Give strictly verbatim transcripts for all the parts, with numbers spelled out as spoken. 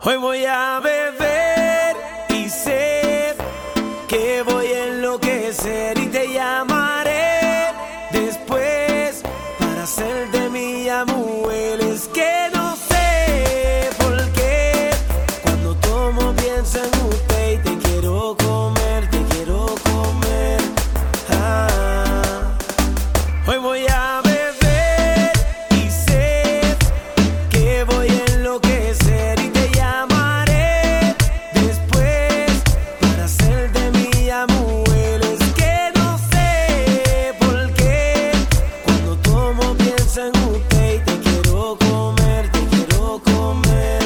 Hoy voy a beber y sé que voy a enloquecer y te llamaré después para hacerte mía, mujer. Es que no sé por qué cuando tomo pienso en usted y te quiero comer, te quiero comer. Ah. Hoy voy a beber y sé que voy a enloquecer y te llamaré después para hacerte mía, mujer. Es que no sé por qué cuando tomo pienso en usted y te quiero comer, te quiero comer.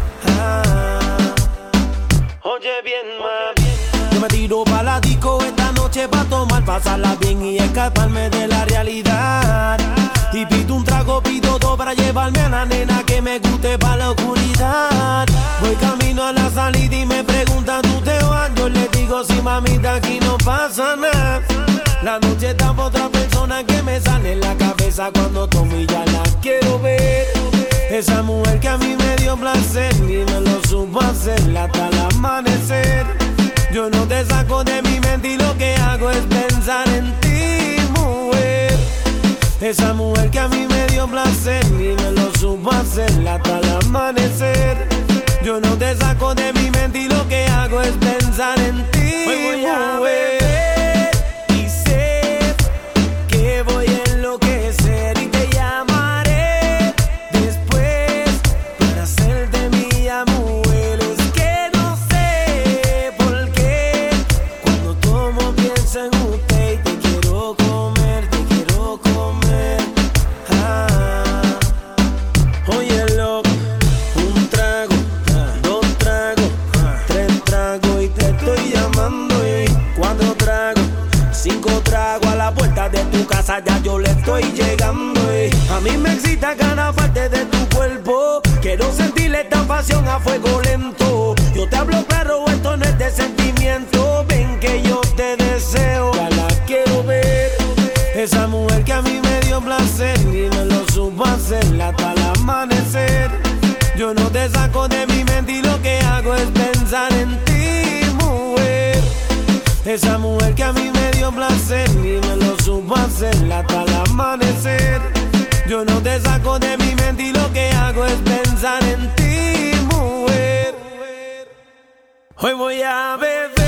Ah. Oye bien, mami, yo me tiro pa' la disco esta noche pa' tomar, pasarla bien y escaparme de la realidad. Y pido un trago, pido todo para llevarme a la nena que me guste pa' la oscuridad. Voy camino a la salida y me preguntan, ¿tú te vas? Yo le digo, sí, mamita, aquí no pasa nada. La noche está pa' otra persona que me sale en la cabeza cuando tomo y ya la quiero ver. Esa mujer que a mí me dio placer y me lo supo hacer hasta el amanecer. Yo no te saco de mi mente y lo que hago es pensar en ti, mujer. Esa mujer que a mí me dio placer y me lo supo hacer hasta el amanecer. Yo no te saco de mi mente y lo que hago es pensar en ti, hoy voy a beber y sé que voy a enloquecer y te llamaré después para hacerte mía, mujer. Es que no sé por qué cuando tomo pienso en usted y te quiero comer, te quiero comer. Ah. Óyelo, un trago, dos tragos, tres tragos y te estoy llamando, y cuatro tragos, cinco tragos, a la puerta de tu casa ya yo le estoy llegando, y a mí me excita cada parte de tu cuerpo. Quiero sentirle esta pasión a fuego lento. Yo te hablo claro, esto no es de sentimiento. Ven que yo te deseo, ya la quiero ver. Esa mujer que a mí me dio placer y me lo supo hacer hasta el amanecer. Yo no te saco de mi mente y lo que hago es pensar en ti, mujer. Esa mujer que a mí me dio placer y me lo supo hacer hasta el amanecer. Yo no te saco de mi mente y lo que hago es pensar en ti, mujer. Hoy voy a beber